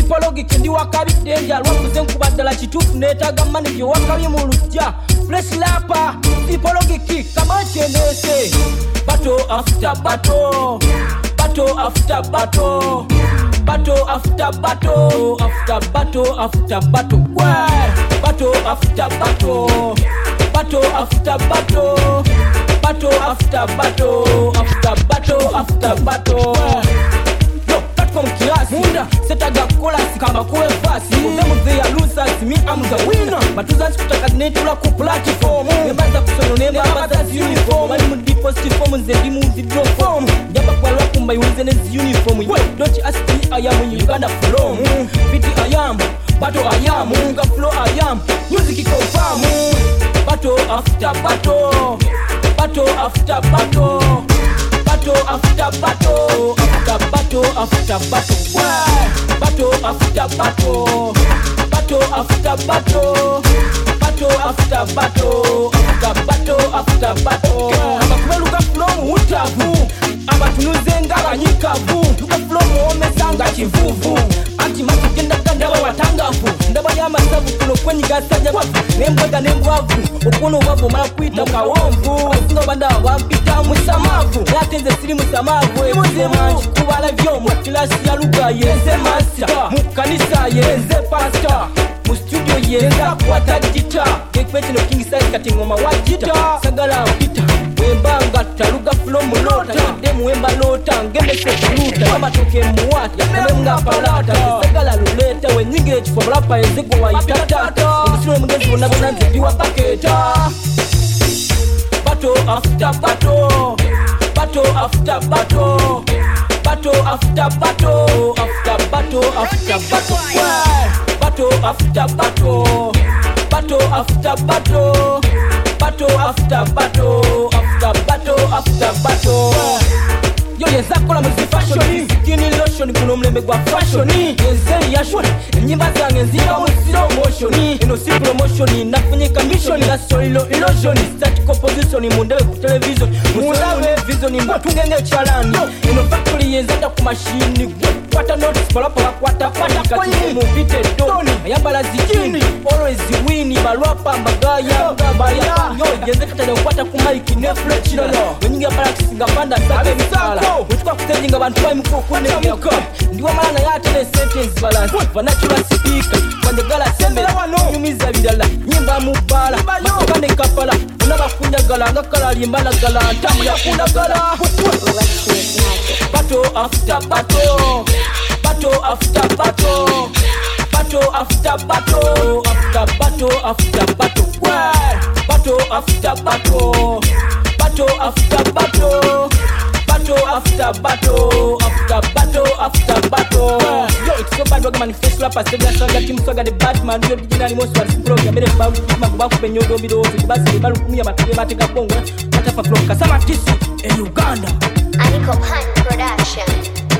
Sipologic ndi wakabidde nja lwakuze nkubaddala kituufu neetaaga manager wakabye mu lujja fresh rapper Sipologic kabakyendese battle after battle battle after battle battle after battle after battle after battle battle after battle battle after battle battle after battle after battle after battle Platform class, munda, setaga chorus kama kuwe fast. Them they are losers, me I'm the winner. Matuzansi kutaka netula ku platform. Nembaza kusono nembaza uniform. Mali mu deposit form nze mu withdraw form. Jaba kwa lwaku mbayulize ne uniform. Don't ask me I am in Uganda from. Pity I am, battle I am, unga flow I am. Music confirm. Battle after battle, battle after battle. Battle after battle, after battle after battle. Battle after battle, battle after battle, battle after battle, after battle after battle. Abakubeluka flow utavu, abatunuzenga banyikavu. Luka flow omesanga kivuvu. Anti-mati genda ganda watangavu. Ndaba yamasavu kuno kwenye gasanya wavu. Nembwega nembwavu, okuno wavu mala kuita mkawomvu. Wasinga banda wampita musamavu. Latenze siri musamavu. Emuze manji kubala vyomu. Kilasi ya luga yenze master. Mukanisa yenze pastor. Mu studio yenza kwata gita. Kekpeti no king size kati ngoma wajita. Sagala mpita wembanga taluga flow mulota. Demu wemba lota ngende sekuluta. Mama toke muwata yakumenga palata. Sagala luleta wenyinge chifo mlapa yenzego wa itatata. Omusiro mgezi wonabona nzidiwa paketa. Battle after battle, battle after battle, battle after battle, after battle after battle. Battle after battle, battle after battle, battle after battle, after battle after battle. Yo yezakola muzi fashion, skinny lotion kuno mlembe gwa fashion. Yenze yashon, nyimba zange nziba mu slow motion. Ino si promotion, nafunyika mission. La solo illusion, start composition mundewe ku television. Musawe vision mbatungenge chalani. Ino factory yenzenda ku machine. Kwata notice palapa kwata kati mu bite doni. Ayambala zikini, always win. Balwapa magaya, baya. Yo yenze kata kwata ku mic ne flex chino. Wenyinga practice ngapanda sake misala. Wetuka kutendinga bantu bayi mukoko nemuka. Ndiwa malana ya tele sentence balance. Vanachula speaker. Wanjagala sembera nyumiza bidala. Nyimba mubala. Kane kapala. Unabafunda gala ngakala limbala gala. Tamu ya kunda gala. Battle after battle. Battle after battle. Battle after battle. After battle after battle. Battle after battle. Battle after battle. Battle after battle, after battle after battle. Yo, it's so bad. We're manifest rapper. Say that song that Kim Swagger the Batman. Yo, originally most was pro. Ya mere babu makubaku penyo dobi do. Basi balu kumia matike mateka bongo. Mata pa flow kasama tisu. Uganda. Aniko Pan Production.